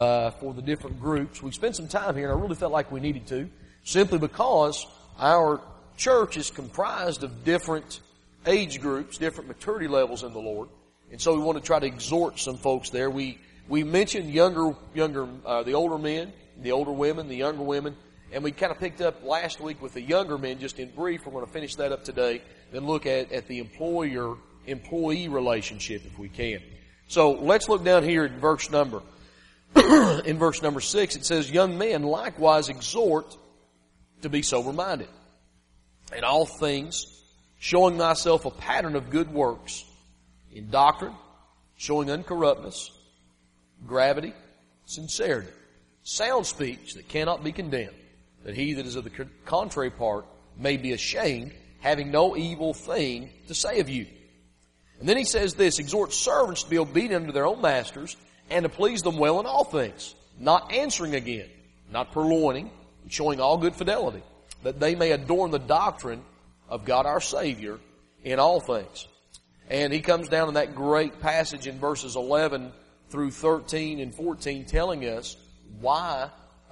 for the different groups. We spent some time here, and I really felt like we needed to, simply because our church is comprised of different age groups, different maturity levels in the Lord, and so we want to try to exhort some folks there. We mentioned the older men, the older women, the younger women, and we kind of picked up last week with the younger men, just in brief. We're going to finish that up today, then look at the employer-employee relationship if we can. So let's look down here in verse number 6. It says, "Young men likewise exhort to be sober-minded, in all things showing thyself a pattern of good works, in doctrine, showing uncorruptness, gravity, sincerity, sound speech that cannot be condemned, that he that is of the contrary part may be ashamed, having no evil thing to say of you." And then he says this, "Exhort servants to be obedient unto their own masters, and to please them well in all things, not answering again, not purloining, but showing all good fidelity, that they may adorn the doctrine of God our Savior in all things." And he comes down in that great passage in verses 11 through 13 and 14 telling us why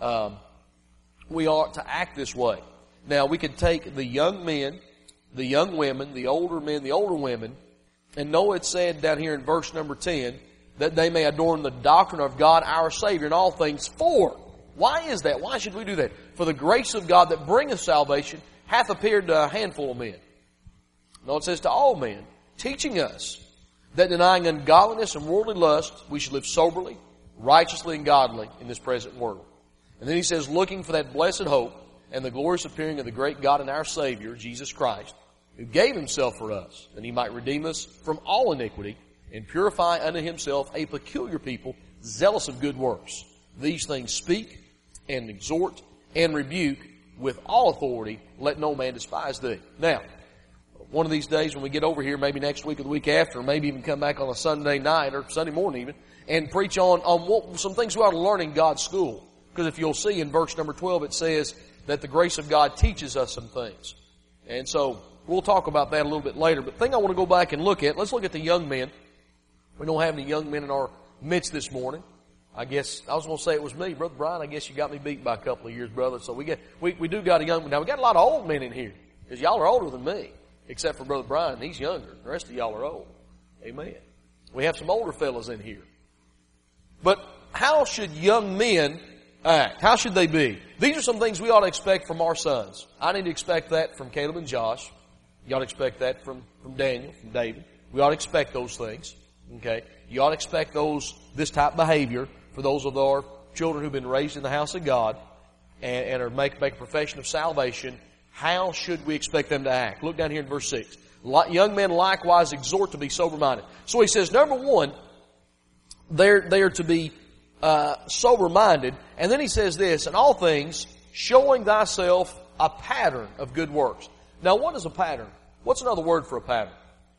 we ought to act this way. Now, we could take the young men, the young women, the older men, the older women, and know it said down here in verse number 10, that they may adorn the doctrine of God our Savior in all things. For, why is that? Why should we do that? "For the grace of God that bringeth salvation hath appeared to a handful of men." No, it says to all men, teaching us that denying ungodliness and worldly lust, we should live soberly, righteously, and godly in this present world. And then he says, "Looking for that blessed hope and the glorious appearing of the great God and our Savior, Jesus Christ, who gave himself for us, that he might redeem us from all iniquity and purify unto himself a peculiar people, zealous of good works. These things speak and exhort and rebuke with all authority. Let no man despise thee." Now, one of these days when we get over here, maybe next week or the week after, or maybe even come back on a Sunday night or Sunday morning even, and preach on some things we ought to learn in God's school. Because if you'll see in verse number 12, it says that the grace of God teaches us some things. And so we'll talk about that a little bit later. But the thing I want to go back and look at, let's look at the young men. We don't have any young men in our midst this morning. I guess I was going to say it was me, Brother Brian. I guess you got me beat by a couple of years, brother. So we do got a young man. Now we got a lot of old men in here because y'all are older than me, except for Brother Brian. He's younger. The rest of y'all are old. Amen. We have some older fellas in here. But how should young men act? How should they be? These are some things we ought to expect from our sons. I need to expect that from Caleb and Josh. You ought to expect that from Daniel, from David. We ought to expect those things. Okay? You ought to expect this type of behavior for those of our children who've been raised in the house of God and are make a profession of salvation. How should we expect them to act? Look down here in verse 6. Young men likewise exhort to be sober-minded. So he says, number one, they are to be sober-minded. And then he says this, "In all things, showing thyself a pattern of good works." Now, what is a pattern? What's another word for a pattern?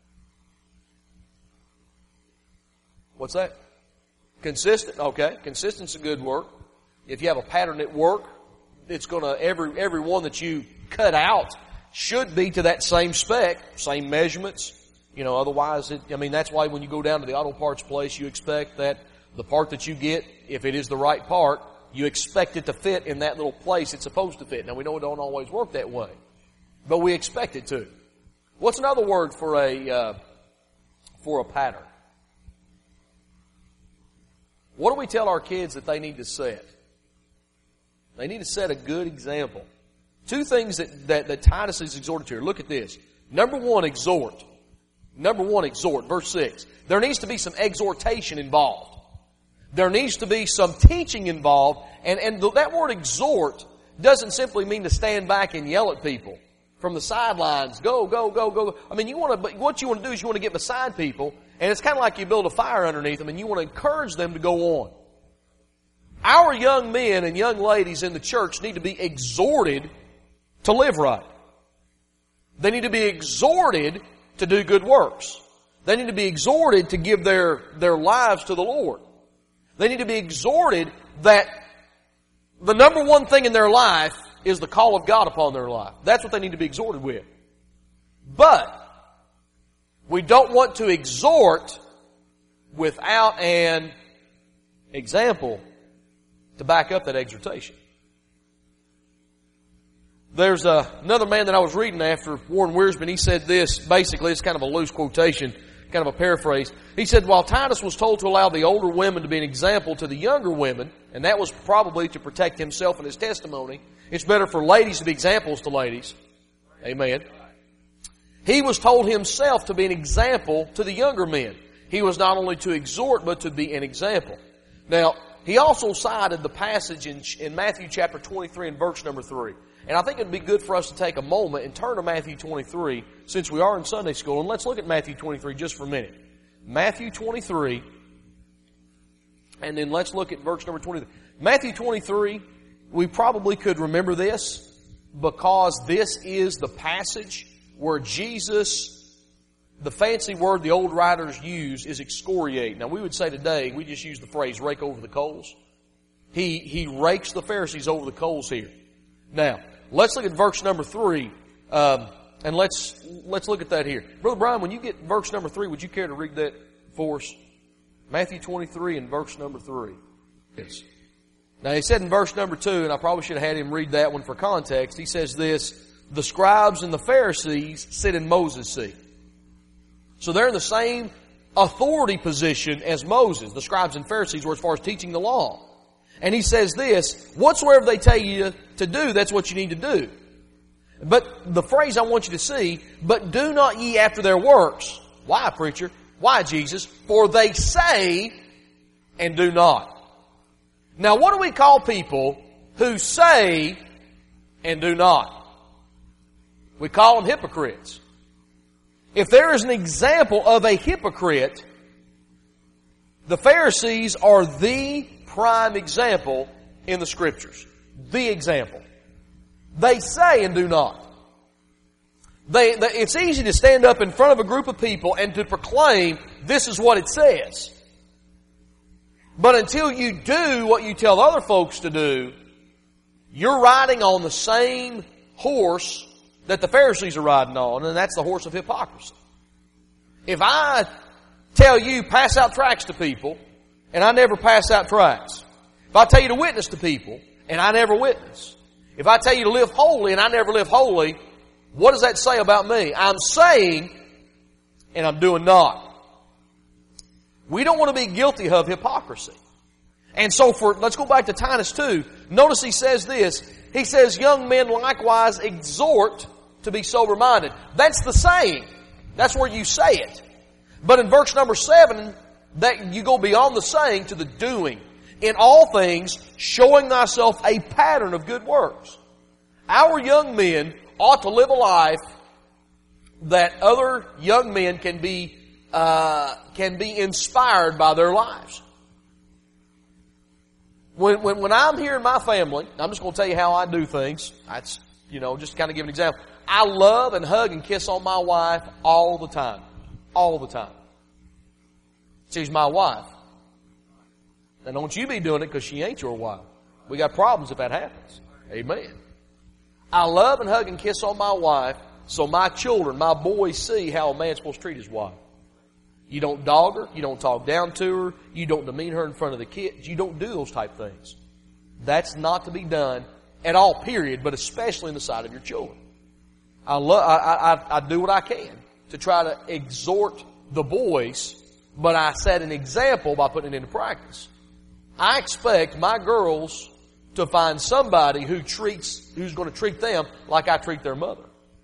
What's that? Consistent. Okay. Consistent's a good word. If you have a pattern at work, it's going to, every one that you cut out should be to that same spec, same measurements. Otherwise, that's why when you go down to the auto parts place, you expect that the part that you get, if it is the right part, you expect it to fit in that little place it's supposed to fit. Now, we know it don't always work that way, but we expect it to. What's another word for a pattern? What do we tell our kids that they need to set? They need to set a good example. Two things that Titus is exhorted to here. Look at this. Number one, exhort. Verse 6. There needs to be some exhortation involved. There needs to be some teaching involved. And that word exhort doesn't simply mean to stand back and yell at people from the sidelines. Go, go, go, go. What you want to do is you want to get beside people. And it's kind of like you build a fire underneath them and you want to encourage them to go on. Our young men and young ladies in the church need to be exhorted to live right. They need to be exhorted to do good works. They need to be exhorted to give their lives to the Lord. They need to be exhorted that the number one thing in their life is the call of God upon their life. That's what they need to be exhorted with. But we don't want to exhort without an example to back up that exhortation. There's another man that I was reading after, Warren Wiersbe, and he said this, basically, it's kind of a loose quotation, kind of a paraphrase. He said, while Titus was told to allow the older women to be an example to the younger women, and that was probably to protect himself and his testimony, it's better for ladies to be examples to ladies. Amen. He was told himself to be an example to the younger men. He was not only to exhort, but to be an example. Now, he also cited the passage in Matthew chapter 23 and verse number 3. And I think it would be good for us to take a moment and turn to Matthew 23, since we are in Sunday school, and let's look at Matthew 23 just for a minute. Matthew 23, and then let's look at verse number 23. Matthew 23, we probably could remember this because this is the passage where Jesus, the fancy word the old writers use is excoriate. Now we would say today, we just use the phrase rake over the coals. He rakes the Pharisees over the coals here. Now, let's look at verse number 3, and let's look at that here. Brother Brian, when you get verse number 3, would you care to read that for us? Matthew 23 and verse number 3. Yes. Now, he said in verse number 2, and I probably should have had him read that one for context, he says this, the scribes and the Pharisees sit in Moses' seat. So they're in the same authority position as Moses. The scribes and Pharisees were as far as teaching the law. And he says this, whatsoever they tell you to do, that's what you need to do. But the phrase I want you to see, but do not ye after their works. Why, preacher? Why, Jesus? For they say and do not. Now, what do we call people who say and do not? We call them hypocrites. If there is an example of a hypocrite, the Pharisees are the prime example in the Scriptures. The example. They say and do not. It's easy to stand up in front of a group of people and to proclaim, this is what it says. But until you do what you tell other folks to do, you're riding on the same horse that the Pharisees are riding on, and that's the horse of hypocrisy. If I tell you, pass out tracts to people, and I never pass out tracts. If I tell you to witness to people, and I never witness. If I tell you to live holy, and I never live holy, what does that say about me? I'm saying, and I'm doing not. We don't want to be guilty of hypocrisy. And so let's go back to Titus 2. Notice he says this. He says, young men likewise exhort to be sober-minded. That's the saying. That's where you say it. But in verse number 7, that you go beyond the saying to the doing. In all things, showing thyself a pattern of good works. Our young men ought to live a life that other young men can be inspired by their lives. When I'm here in my family, I'm just going to tell you how I do things. That's, just to kind of give an example. I love and hug and kiss on my wife all the time. All the time. She's my wife. Now don't you be doing it because she ain't your wife. We got problems if that happens. Amen. I love and hug and kiss on my wife so my children, my boys see how a man's supposed to treat his wife. You don't dog her. You don't talk down to her. You don't demean her in front of the kids. You don't do those type things. That's not to be done at all, period, but especially in the sight of your children. I do what I can to try to exhort the boys, but I set an example by putting it into practice. I expect my girls to find somebody who's going to treat them like I treat their mother.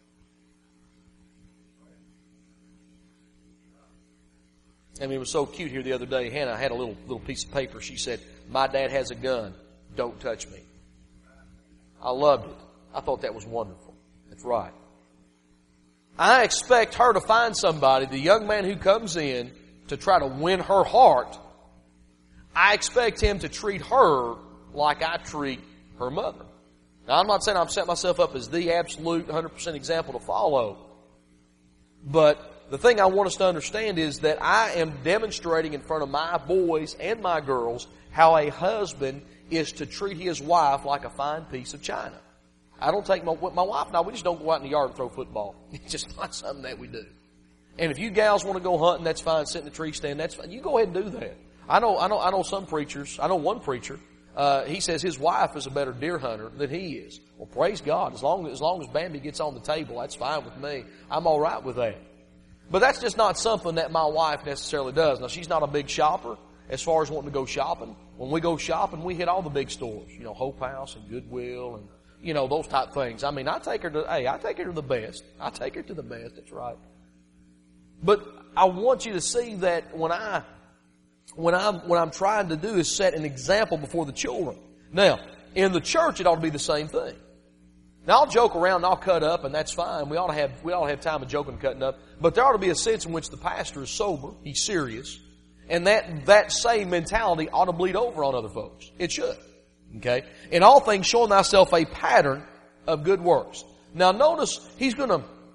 I mean, it was so cute here the other day. Hannah had a little piece of paper. She said, my dad has a gun. Don't touch me. I loved it. I thought that was wonderful. That's right. I expect her to find somebody, the young man who comes in, to try to win her heart. I expect him to treat her like I treat her mother. Now, I'm not saying I've set myself up as the absolute 100% example to follow. But the thing I want us to understand is that I am demonstrating in front of my boys and my girls how a husband is to treat his wife like a fine piece of china. I don't take my wife and I, we just don't go out in the yard and throw football. It's just not something that we do. And if you gals want to go hunting, that's fine. Sit in the tree stand, that's fine. You go ahead and do that. I know some preachers. I know one preacher. he says his wife is a better deer hunter than he is. Well, praise God. As long as Bambi gets on the table, that's fine with me. I'm all right with that. But that's just not something that my wife necessarily does. Now, she's not a big shopper as far as wanting to go shopping. When we go shopping, we hit all the big stores. You know, Hope House and Goodwill and, you know, those type things. I mean, I take her to the best. I take her to the best. That's right. But I want you to see that what I'm trying to do is set an example before the children. Now, in the church, it ought to be the same thing. Now, I'll joke around and I'll cut up, and that's fine. We ought to have time of joking and cutting up. But there ought to be a sense in which the pastor is sober, he's serious, and that same mentality ought to bleed over on other folks. It should. Okay? In all things, showing thyself a pattern of good works. Now, notice he's going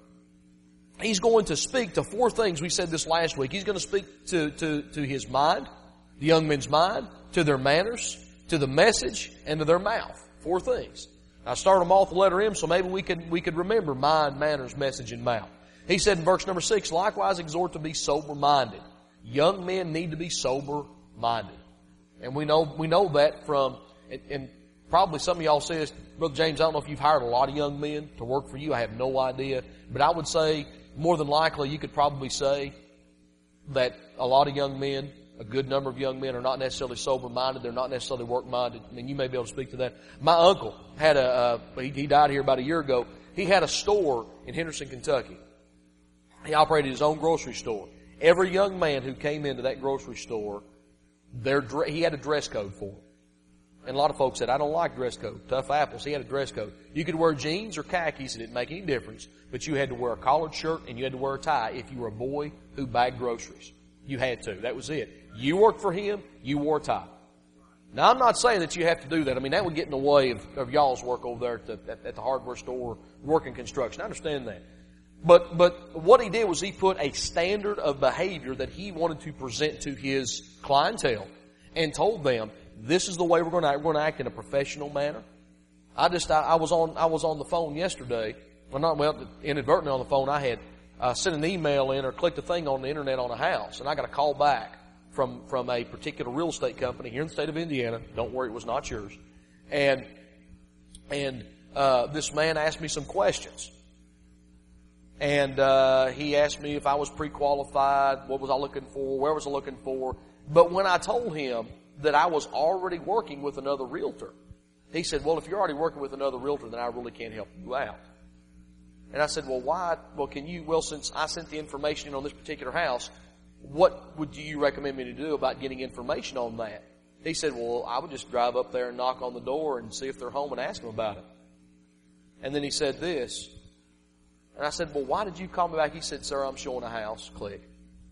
to speak to four things. We said this last week. He's going to speak to his mind, the young men's mind, to their manners, to the message, and to their mouth. Four things. I started them all with the letter M, so maybe we could remember mind, manners, message, and mouth. He said in verse number 6, likewise exhort to be sober-minded. Young men need to be sober-minded. And we know that from, and probably some of y'all say this, Brother James, I don't know if you've hired a lot of young men to work for you. I have no idea. But I would say, more than likely, you could probably say that a lot of young men, a good number of young men, are not necessarily sober-minded. They're not necessarily work-minded. I mean, you may be able to speak to that. My uncle had he died here about a year ago. He had a store in Henderson, Kentucky. He operated his own grocery store. Every young man who came into that grocery store, he had a dress code for them. And a lot of folks said, I don't like dress code. Tough apples. He had a dress code. You could wear jeans or khakis. It didn't make any difference. But you had to wear a collared shirt and you had to wear a tie if you were a boy who bagged groceries. You had to. That was it. You worked for him, you wore a tie. Now, I'm not saying that you have to do that. I mean, that would get in the way of y'all's work over there at the hardware store, working construction. I understand that. But what he did was he put a standard of behavior that he wanted to present to his clientele and told them, this is the way we're going to act. We're going to act in a professional manner. I was on the phone yesterday. Inadvertently on the phone, I had sent an email in or clicked a thing on the internet on a house, and I got a call back from a particular real estate company here in the state of Indiana. Don't worry, it was not yours. And this man asked me some questions. And he asked me if I was pre-qualified, what was I looking for, where was I looking for. But when I told him that I was already working with another realtor, he said, well, if you're already working with another realtor, then I really can't help you out. And I said, well, why? Well, since I sent the information in on this particular house, what would you recommend me to do about getting information on that? He said, well, I would just drive up there and knock on the door and see if they're home and ask them about it. And then he said this. And I said, well, why did you call me back? He said, sir, I'm showing a house. Click.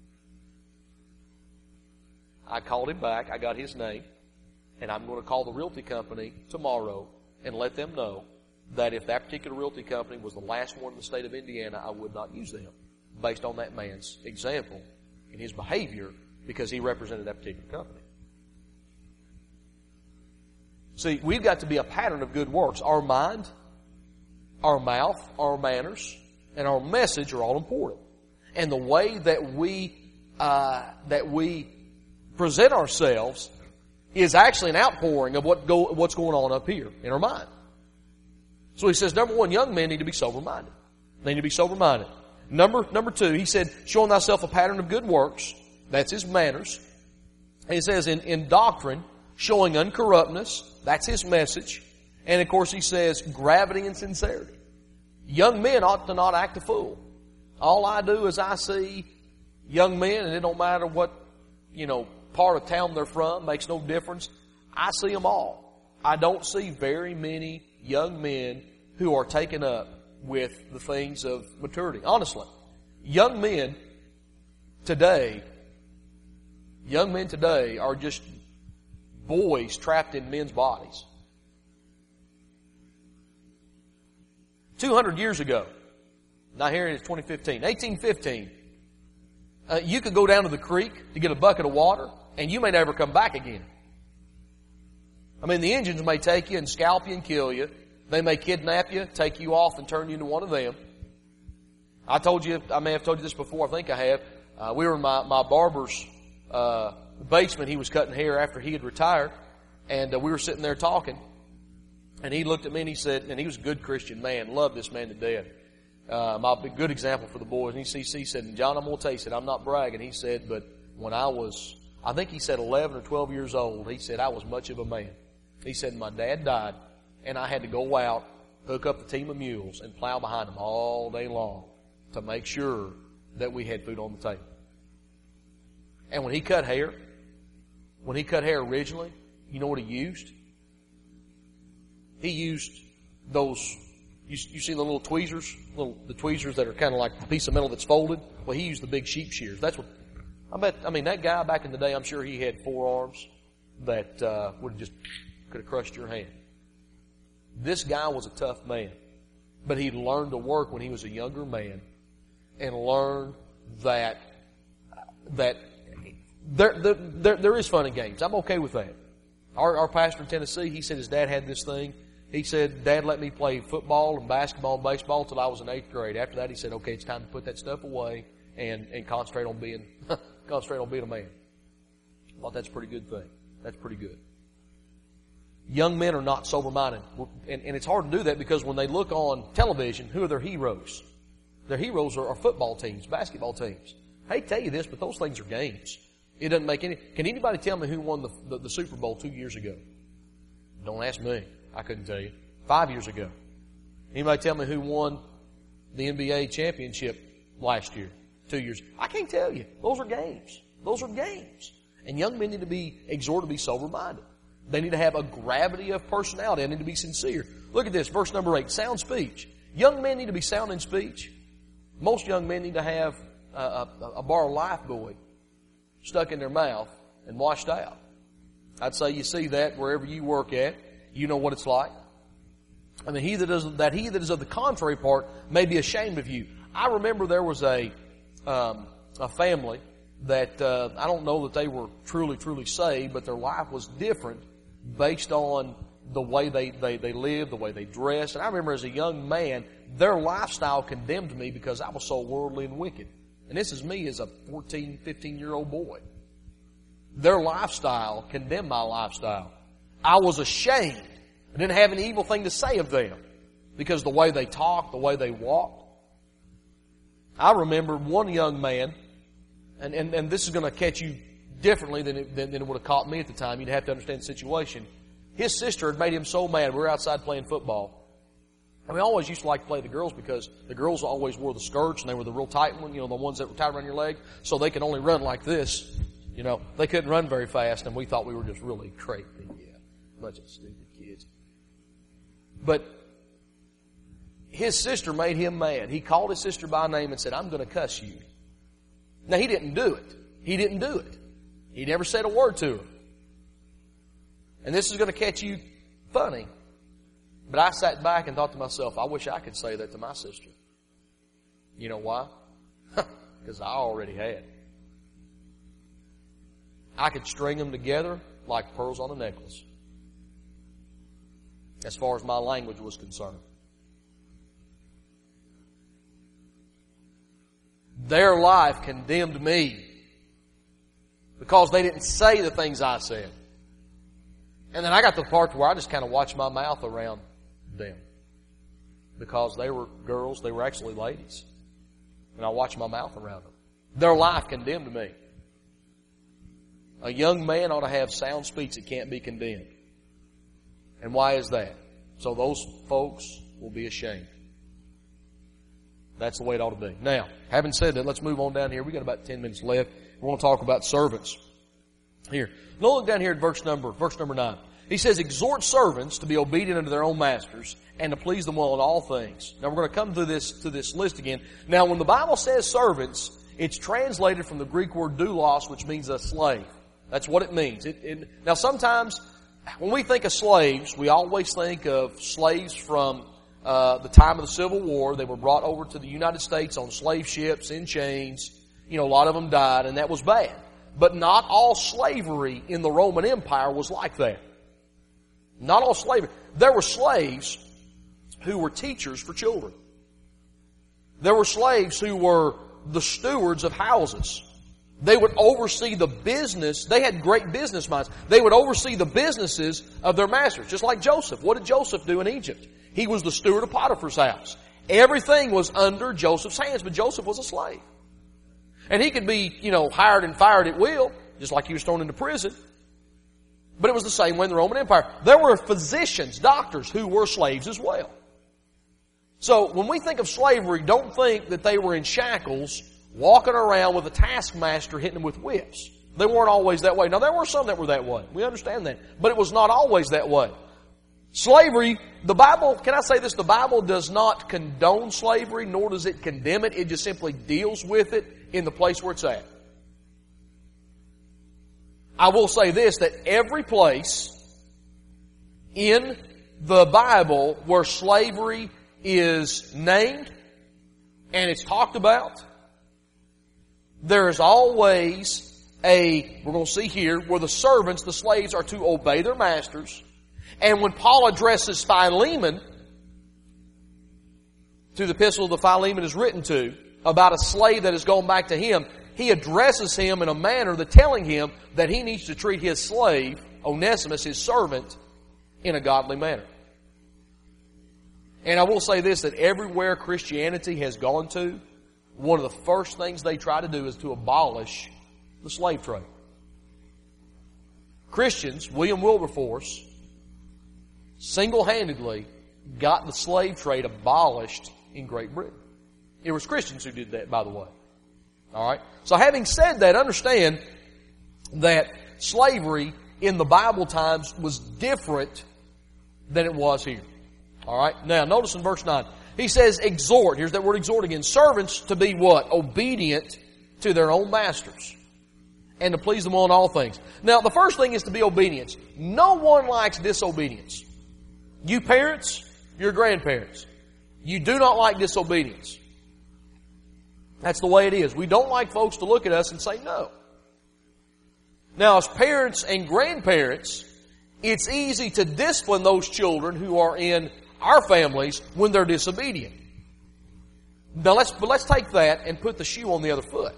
I called him back. I got his name. And I'm going to call the realty company tomorrow and let them know that if that particular realty company was the last one in the state of Indiana, I would not use them based on that man's example and his behavior because he represented that particular company. See, we've got to be a pattern of good works. Our mind, our mouth, our manners, and our message are all important. And the way that we present ourselves is actually an outpouring of what's going on up here in our mind. So he says, number one, young men need to be sober-minded. They need to be sober-minded. Number two, he said, showing thyself a pattern of good works. That's his manners. And he says, in doctrine, showing uncorruptness. That's his message. And of course he says, gravity and sincerity. Young men ought to not act a fool. All I do is I see young men, and it don't matter what, part of town they're from, makes no difference. I see them all. I don't see very many young men who are taken up with the things of maturity. Honestly, young men today are just boys trapped in men's bodies. 200 years ago, now here it is 2015, 1815, you could go down to the creek to get a bucket of water, and you may never come back again. I mean, the Indians may take you and scalp you and kill you. They may kidnap you, take you off, and turn you into one of them. I may have told you this before, I think I have. We were in my barber's basement. He was cutting hair after he had retired. And we were sitting there talking, and he looked at me and he said, and he was a good Christian man, loved this man to death. A good example for the boys. And he said, John, I'm going to tell you, he said, I'm not bragging. He said, but when I think he said 11 or 12 years old, he said, I was much of a man. He said, my dad died, and I had to go out, hook up the team of mules, and plow behind them all day long to make sure that we had food on the table. And when he cut hair originally, you know what he used? He used those, you see the little tweezers, the tweezers that are kind of like a piece of metal that's folded? Well, he used the big sheep shears. That's what, that guy back in the day, I'm sure he had forearms that could have crushed your hand. This guy was a tough man, but he learned to work when he was a younger man, and learned that there is fun in games. I'm okay with that. Our pastor in Tennessee, he said his dad had this thing. He said, Dad let me play football and basketball and baseball till I was in 8th grade. After that, he said, okay, it's time to put that stuff away and concentrate on being a man. I thought that's a pretty good thing. That's pretty good. Young men are not sober-minded. And it's hard to do that because when they look on television, who are their heroes? Their heroes are football teams, basketball teams. I hate to tell you this, but those things are games. It doesn't make any... Can anybody tell me who won the Super Bowl 2 years ago? Don't ask me. I couldn't tell you. 5 years ago. Anybody tell me who won the NBA championship last year? 2 years. I can't tell you. Those are games. Those are games. And young men need to be exhorted to be sober-minded. They need to have a gravity of personality. They need to be sincere. Look at this, verse number 8, sound speech. Young men need to be sound in speech. Most young men need to have a bar of Lifebuoy stuck in their mouth and washed out. I'd say you see that wherever you work at. You know what it's like. I mean, he that is of the contrary part may be ashamed of you. I remember there was a family that I don't know that they were truly saved, but their life was different based on the way they lived, the way they dressed. And I remember as a young man, their lifestyle condemned me because I was so worldly and wicked. And this is me as a 14, 15-year-old boy. Their lifestyle condemned my lifestyle. I was ashamed. I didn't have any evil thing to say of them because the way they talked, the way they walked. I remember one young man, and this is going to catch you differently than it would have caught me at the time. You'd have to understand the situation. His sister had made him so mad. We were outside playing football. And we always used to like to play the girls because the girls always wore the skirts and they were the real tight ones, the ones that were tied around your leg, so they could only run like this. They couldn't run very fast, and we thought we were just really crazy. Yeah, bunch of stupid kids. But his sister made him mad. He called his sister by name and said, I'm going to cuss you. Now, he didn't do it. He never said a word to her. And this is going to catch you funny. But I sat back and thought to myself, I wish I could say that to my sister. You know why? Because I already had. I could string them together like pearls on a necklace. As far as my language was concerned. Their life condemned me because they didn't say the things I said. And then I got to the part where I just kind of watched my mouth around them. Because they were girls, they were actually ladies. And I watched my mouth around them. Their life condemned me. A young man ought to have sound speech that can't be condemned. And why is that? So those folks will be ashamed. That's the way it ought to be. Now, having said that, let's move on down here. We've got about 10 minutes left. We want to talk about servants. Here. Now look down here at verse number 9. He says, exhort servants to be obedient unto their own masters and to please them well in all things. Now we're going to come to this list again. Now when the Bible says servants, it's translated from the Greek word doulos, which means a slave. That's what it means. Now sometimes when we think of slaves, we always think of slaves from the time of the Civil War. They were brought over to the United States on slave ships in chains. A lot of them died, and that was bad. But not all slavery in the Roman Empire was like that. Not all slavery. There were slaves who were teachers for children. There were slaves who were the stewards of houses. They would oversee the business. They had great business minds. They would oversee the businesses of their masters, just like Joseph. What did Joseph do in Egypt? He was the steward of Potiphar's house. Everything was under Joseph's hands, but Joseph was a slave. And he could be, hired and fired at will, just like he was thrown into prison. But it was the same way in the Roman Empire. There were physicians, doctors, who were slaves as well. So when we think of slavery, don't think that they were in shackles, walking around with a taskmaster hitting them with whips. They weren't always that way. Now, there were some that were that way. We understand that. But it was not always that way. Slavery, the Bible, can I say this? The Bible does not condone slavery, nor does it condemn it. It just simply deals with it in the place where it's at. I will say this, that every place in the Bible where slavery is named and it's talked about, there is always we're going to see here, where the servants, the slaves, are to obey their masters. And when Paul addresses Philemon, to the epistle that Philemon is written to, about a slave that has gone back to him, he addresses him in a manner that telling him that he needs to treat his slave, Onesimus, his servant, in a godly manner. And I will say this, that everywhere Christianity has gone to, one of the first things they try to do is to abolish the slave trade. Christians, William Wilberforce, single-handedly got the slave trade abolished in Great Britain. It was Christians who did that, by the way. Alright? So having said that, understand that slavery in the Bible times was different than it was here. Alright? Now, notice in verse 9. He says, exhort. Here's that word exhort again. Servants to be what? Obedient to their own masters. And to please them on all things. Now, the first thing is to be obedience. No one likes disobedience. You parents, your grandparents, you do not like disobedience. That's the way it is. We don't like folks to look at us and say no. Now, as parents and grandparents, it's easy to discipline those children who are in our families when they're disobedient. Now, let's take that and put the shoe on the other foot.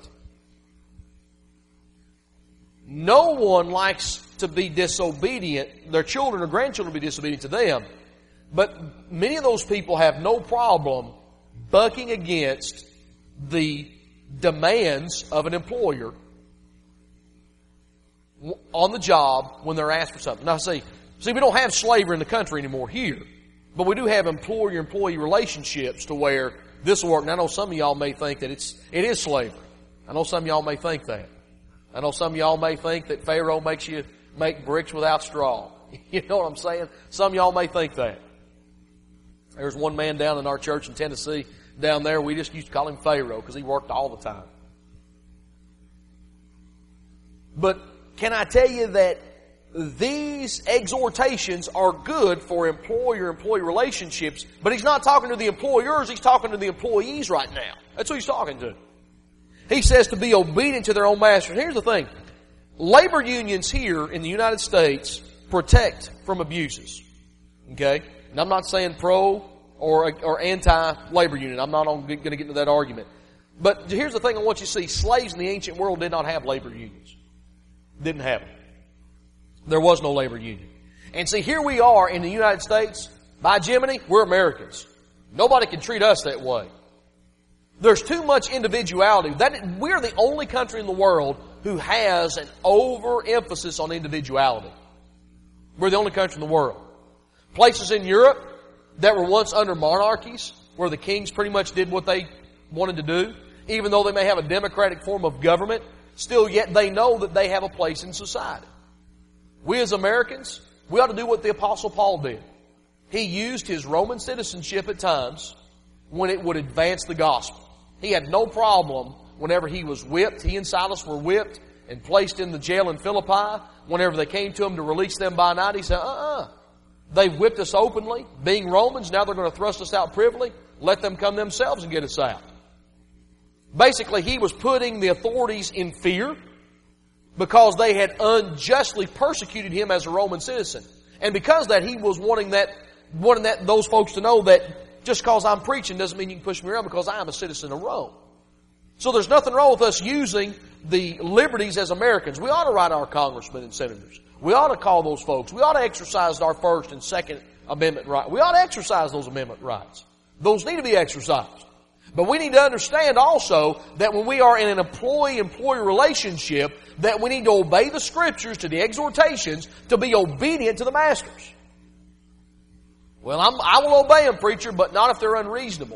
No one likes to be disobedient, their children or grandchildren to be disobedient to them. But many of those people have no problem bucking against the demands of an employer on the job when they're asked for something. Now see, we don't have slavery in the country anymore here. But we do have employer-employee relationships to where this will work. And I know some of y'all may think that it is slavery. I know some of y'all may think that. I know some of y'all may think that Pharaoh makes you make bricks without straw. You know what I'm saying? Some of y'all may think that. There's one man down in our church in Tennessee, down there, we just used to call him Pharaoh because he worked all the time. But can I tell you that these exhortations are good for employer-employee relationships, but he's not talking to the employers, he's talking to the employees right now. That's who he's talking to. He says to be obedient to their own masters. Here's the thing. Labor unions here in the United States protect from abuses. Okay? And I'm not saying pro or anti-labor union. I'm not going to get into that argument. But here's the thing I want you to see. Slaves in the ancient world did not have labor unions. Didn't have them. There was no labor union. And see, here we are in the United States. By Jiminy, we're Americans. Nobody can treat us that way. There's too much individuality. We're the only country in the world who has an overemphasis on individuality. We're the only country in the world. Places in Europe that were once under monarchies, where the kings pretty much did what they wanted to do, even though they may have a democratic form of government, still yet they know that they have a place in society. We as Americans, we ought to do what the Apostle Paul did. He used his Roman citizenship at times when it would advance the gospel. He had no problem whenever he was whipped. He and Silas were whipped and placed in the jail in Philippi. Whenever they came to him to release them by night, he said, They've whipped us openly, being Romans. Now they're going to thrust us out privily. Let them come themselves and get us out. Basically, he was putting the authorities in fear because they had unjustly persecuted him as a Roman citizen. And because of that, he was wanting those folks to know that just because I'm preaching doesn't mean you can push me around because I am a citizen of Rome. So there's nothing wrong with us using the liberties as Americans. We ought to write our congressmen and senators. We ought to call those folks. We ought to exercise our First and Second Amendment rights. We ought to exercise those amendment rights. Those need to be exercised. But we need to understand also that when we are in an employee-employee relationship, that we need to obey the Scriptures to the exhortations to be obedient to the masters. Well, I will obey them, preacher, but not if they're unreasonable.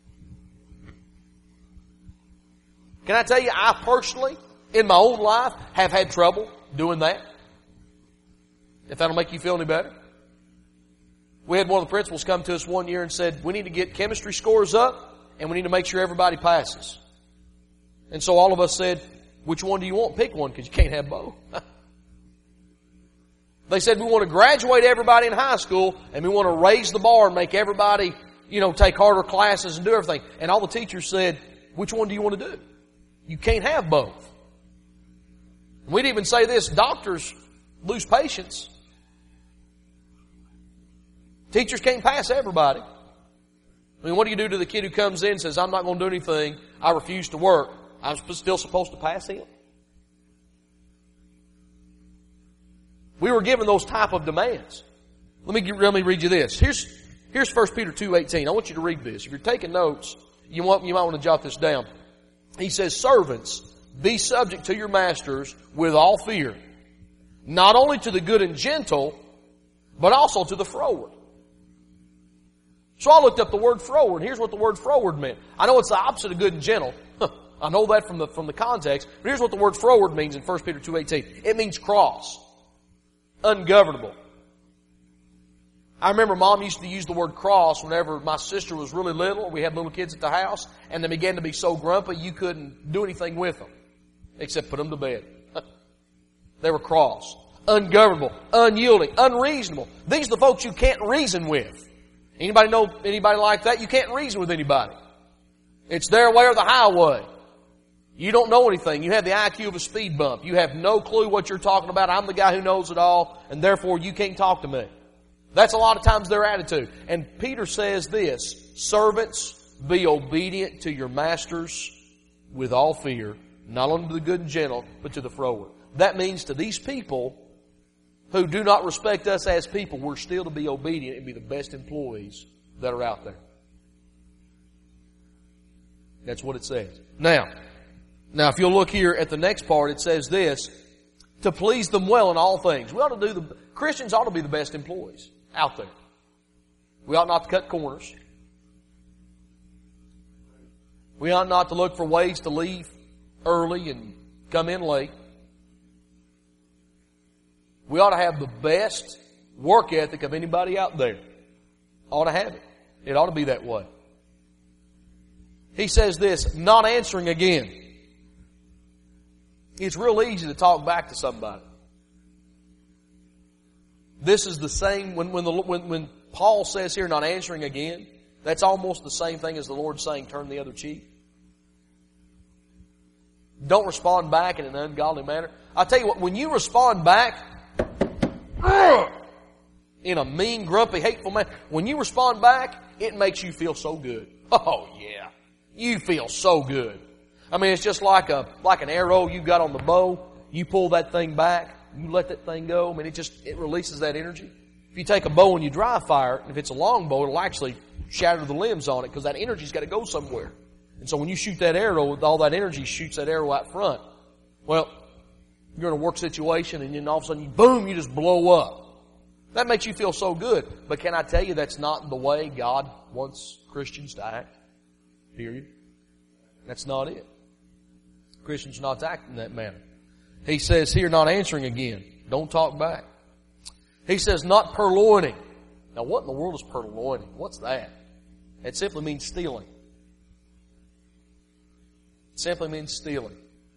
Can I tell you, I personally, in my own life, have had trouble doing that? If that'll make you feel any better. We had one of the principals come to us one year and said, we need to get chemistry scores up and we need to make sure everybody passes. And so all of us said, which one do you want? Pick one because you can't have both. They said, we want to graduate everybody in high school and we want to raise the bar and make everybody, take harder classes and do everything. And all the teachers said, which one do you want to do? You can't have both. We'd even say this, doctors lose patience. Teachers can't pass everybody. I mean, what do you do to the kid who comes in and says, I'm not going to do anything, I refuse to work? I'm still supposed to pass him? We were given those type of demands. Let me read you this. Here's 1 Peter 2:18. I want you to read this. If you're taking notes, you might want to jot this down. He says, servants, be subject to your masters with all fear, not only to the good and gentle, but also to the froward. So I looked up the word froward. Here's what the word froward meant. I know it's the opposite of good and gentle. I know that from the context. But here's what the word froward means in 1 Peter 2:18. It means cross. Ungovernable. I remember Mom used to use the word cross whenever my sister was really little. We had little kids at the house, and they began to be so grumpy you couldn't do anything with them except put them to bed. They were cross. Ungovernable. Unyielding. Unreasonable. These are the folks you can't reason with. Anybody know anybody like that? You can't reason with anybody. It's their way or the highway. You don't know anything. You have the IQ of a speed bump. You have no clue what you're talking about. I'm the guy who knows it all, and therefore you can't talk to me. That's a lot of times their attitude. And Peter says this, servants, be obedient to your masters with all fear, not only to the good and gentle, but to the froward. That means to these people who do not respect us as people, we're still to be obedient and be the best employees that are out there. That's what it says. Now, if you'll look here at the next part, it says this, to please them well in all things. Christians ought to be the best employees out there. We ought not to cut corners. We ought not to look for ways to leave early and come in late. We ought to have the best work ethic of anybody out there. Ought to have it. It ought to be that way. He says this, not answering again. It's real easy to talk back to somebody. This is the same, when Paul says here, not answering again, that's almost the same thing as the Lord saying, turn the other cheek. Don't respond back in an ungodly manner. I'll tell you what, when you respond back in a mean, grumpy, hateful manner, when you respond back, it makes you feel so good. Oh yeah. You feel so good. I mean, it's just like an arrow you got on the bow. You pull that thing back. You let that thing go. I mean, it releases that energy. If you take a bow and you dry fire, if it's a long bow, it'll actually shatter the limbs on it because that energy's got to go somewhere. And so when you shoot that arrow, with all that energy shoots that arrow out front. Well, you're in a work situation and then all of a sudden, boom, you just blow up. That makes you feel so good. But can I tell you that's not the way God wants Christians to act? Period. That's not it. Christians not to act in that manner. He says here, not answering again. Don't talk back. He says, not purloining. Now, what in the world is purloining? What's that? It simply means stealing. It simply means stealing.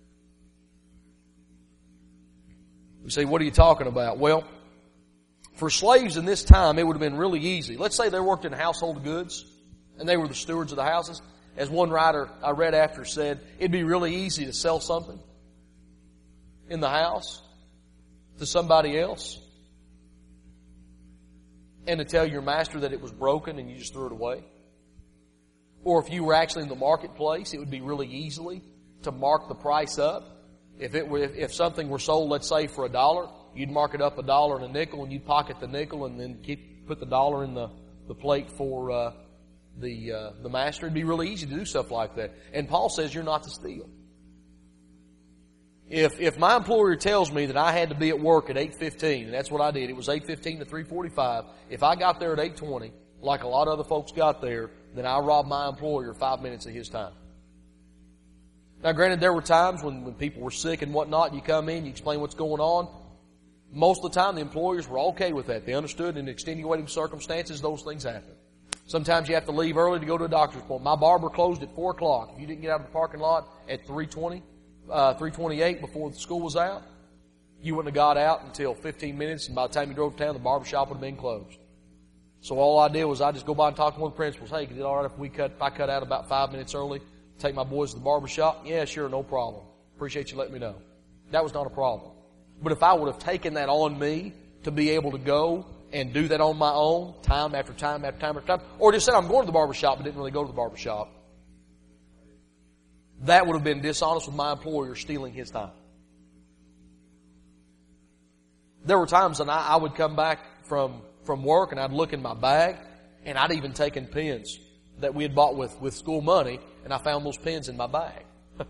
We say, what are you talking about? Well, for slaves in this time, it would have been really easy. Let's say they worked in household goods and they were the stewards of the houses. As one writer I read after said, it'd be really easy to sell something in the house to somebody else and to tell your master that it was broken and you just threw it away. Or if you were actually in the marketplace, it would be really easily to mark the price up. If something were sold, let's say, for $1, you'd mark it up $1 and a nickel, and you'd pocket the nickel, and then put the dollar in the plate for the master. It'd be really easy to do stuff like that. And Paul says you're not to steal. If my employer tells me that I had to be at work at 8:15, and that's what I did, it was 8:15 to 3:45. If I got there at 8:20, like a lot of other folks got there, then I robbed my employer 5 minutes of his time. Now, granted, there were times when people were sick and whatnot, you come in, you explain what's going on. Most of the time, the employers were okay with that. They understood in extenuating circumstances, those things happen. Sometimes you have to leave early to go to a doctor's appointment. My barber closed at 4 o'clock. If you didn't get out of the parking lot at 3:28 before the school was out, you wouldn't have got out until 15 minutes, and by the time you drove to town, the barber shop would have been closed. So all I did was I just go by and talk to one of the principals. Hey, is it all right if I cut out about 5 minutes early, take my boys to the barber shop? Yeah, sure, no problem. Appreciate you letting me know. That was not a problem. But if I would have taken that on me to be able to go and do that on my own, time after time after time after time, or just said I'm going to the barber shop but didn't really go to the barber shop, that would have been dishonest with my employer, stealing his time. There were times when I would come back from work and I'd look in my bag, and I'd even taken pens that we had bought with school money, and I found those pens in my bag.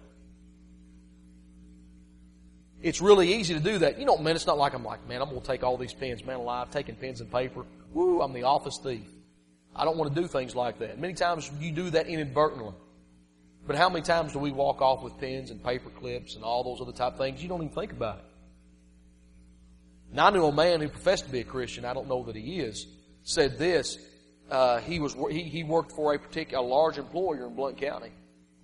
It's really easy to do that. You know, man, it's not like I'm like, man, I'm going to take all these pens. Man alive, taking pens and paper. Woo, I'm the office thief. I don't want to do things like that. Many times you do that inadvertently. But how many times do we walk off with pens and paper clips and all those other type of things? You don't even think about it. Now, I knew a man who professed to be a Christian, I don't know that he is, said this. He worked for a large employer in Blount County.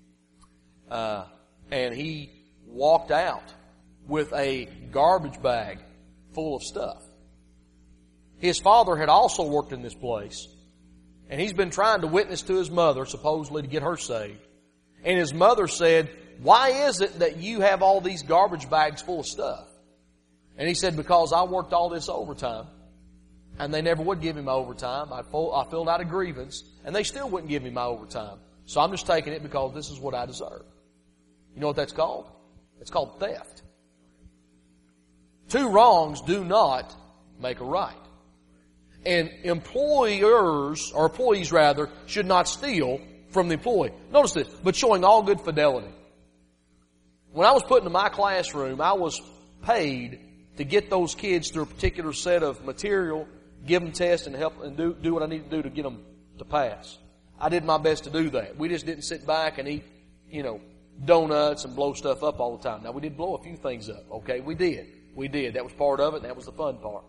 And he walked out with a garbage bag full of stuff. His father had also worked in this place, and he's been trying to witness to his mother, supposedly to get her saved. And his mother said, "Why is it that you have all these garbage bags full of stuff?" And he said, "Because I worked all this overtime, and they never would give me my overtime. I filled out a grievance, and they still wouldn't give me my overtime. So I'm just taking it because this is what I deserve." You know what that's called? It's called theft. Two wrongs do not make a right. And employees should not steal from the employee. Notice this, but showing all good fidelity. When I was put into my classroom, I was paid to get those kids through a particular set of material, give them tests, and help and do what I need to do to get them to pass. I did my best to do that. We just didn't sit back and eat, donuts and blow stuff up all the time. Now, we did blow a few things up. Okay, we did. That was part of it, and that was the fun part.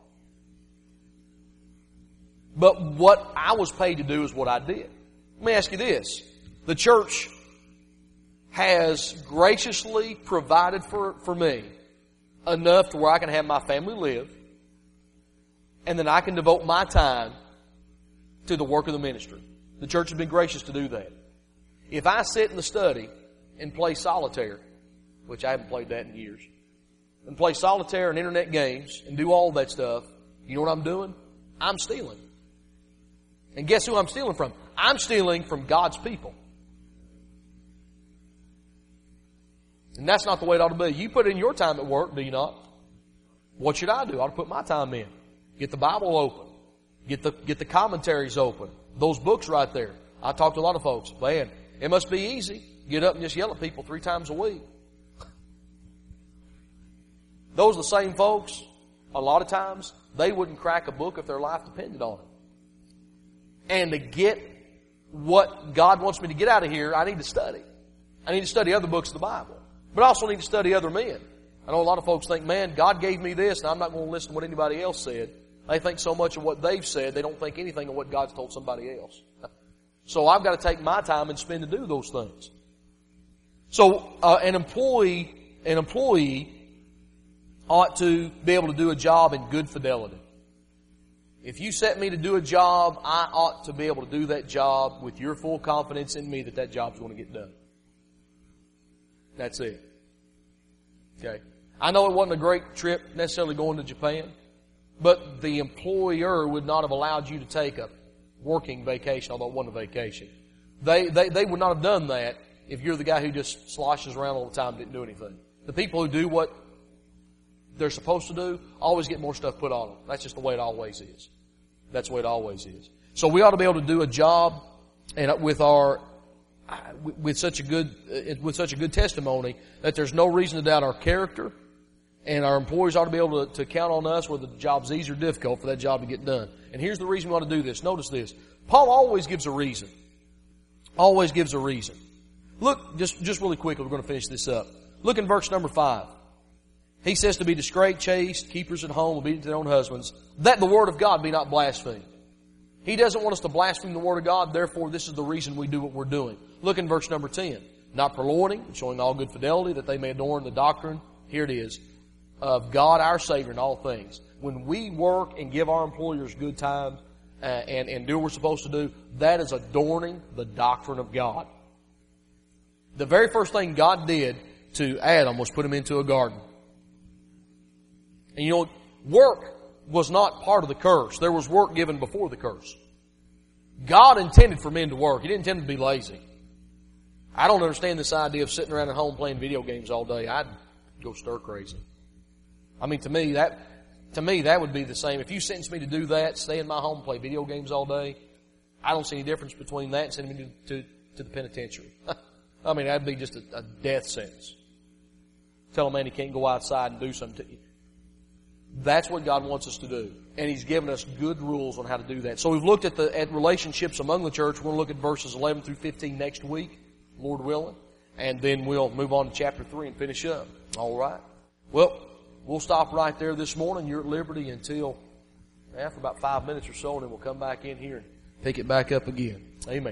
But what I was paid to do is what I did. Let me ask you this. The church has graciously provided for me enough to where I can have my family live, and then I can devote my time to the work of the ministry. The church has been gracious to do that. If I sit in the study and play solitaire, which I haven't played that in years, and play solitaire and internet games and do all that stuff, you know what I'm doing? I'm stealing. And guess who I'm stealing from? I'm stealing from God's people. And that's not the way it ought to be. You put in your time at work, do you not? What should I do? I ought to put my time in. Get the Bible open. Get the commentaries open. Those books right there. I talk to a lot of folks. Man, it must be easy. Get up and just yell at people 3 times a week. Those are the same folks, a lot of times, they wouldn't crack a book if their life depended on it. And to get what God wants me to get out of here, I need to study. I need to study other books of the Bible. But I also need to study other men. I know a lot of folks think, man, God gave me this, and I'm not going to listen to what anybody else said. They think so much of what they've said, they don't think anything of what God's told somebody else. So I've got to take my time and spend to do those things. So an employee ought to be able to do a job in good fidelity. If you set me to do a job, I ought to be able to do that job with your full confidence in me that job's going to get done. That's it. Okay. I know it wasn't a great trip necessarily going to Japan, but the employer would not have allowed you to take a working vacation, although it wasn't a vacation, They would not have done that if you're the guy who just sloshes around all the time and didn't do anything. The people who do what they're supposed to do always get more stuff put on them. That's just the way it always is. That's the way it always is. So we ought to be able to do a job and with such a good testimony that there's no reason to doubt our character, and our employees ought to be able to count on us whether the job's easy or difficult for that job to get done. And here's the reason we ought to do this. Notice this. Paul always gives a reason. Always gives a reason. Look, just really quickly, we're going to finish this up. Look in verse number 5. He says to be discreet, chaste, keepers at home, obedient to their own husbands, that the word of God be not blasphemed. He doesn't want us to blaspheme the word of God, therefore this is the reason we do what we're doing. Look in verse number 10. Not purloining, showing all good fidelity, that they may adorn the doctrine, here it is, of God our Savior in all things. When we work and give our employers good time and do what we're supposed to do, that is adorning the doctrine of God. The very first thing God did to Adam was put him into a garden. And you know, work was not part of the curse. There was work given before the curse. God intended for men to work. He didn't intend to be lazy. I don't understand this idea of sitting around at home playing video games all day. I'd go stir crazy. I mean, to me, that would be the same. If you sentenced me to do that, stay in my home and play video games all day, I don't see any difference between that and sending me to the penitentiary. I mean, that'd be just a death sentence. Tell a man he can't go outside and do something to you. That's what God wants us to do. And He's given us good rules on how to do that. So we've looked at relationships among the church. We're going to look at verses 11 through 15 next week, Lord willing. And then we'll move on to chapter 3 and finish up. All right. Well, we'll stop right there this morning. You're at liberty until for about 5 minutes or so, and then we'll come back in here and pick it back up again. Amen.